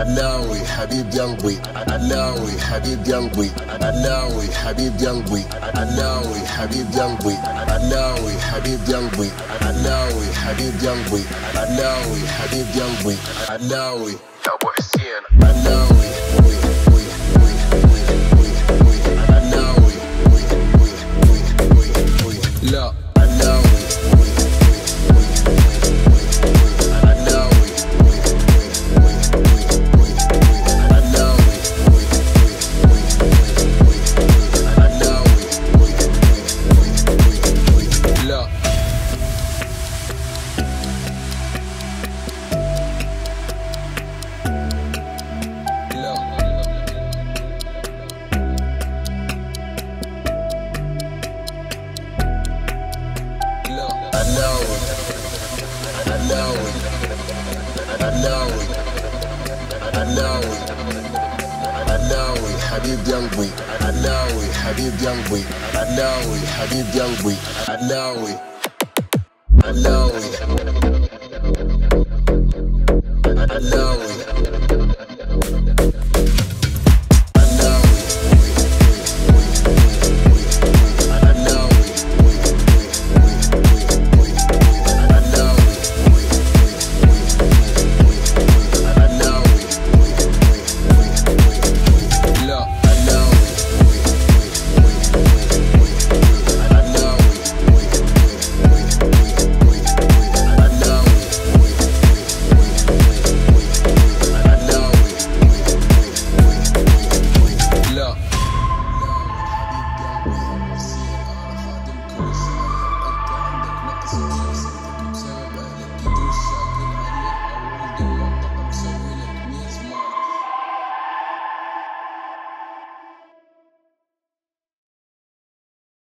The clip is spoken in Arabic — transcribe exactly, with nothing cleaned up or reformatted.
علاوي حبيب قلبي، علاوي حبيب قلبي، علاوي حبيب قلبي، علاوي حبيب قلبي، علاوي حبيب قلبي، علاوي حبيب قلبي، علاوي حبيب قلبي، علاوي ابو حسين، علاوي وي وي وي وي وي علاوي وي وي وي وي وي لا علاوي وي وي وي وي وي علاوي وي وي وي وي وي علاوي وي وي وي وي وي علاوي وي وي وي وي لا علاوي علاوي علاوي علاوي علاوي حبيب قلبي، علاوي حبيب قلبي، علاوي حبيب قلبي، علاوي علاوي علاوي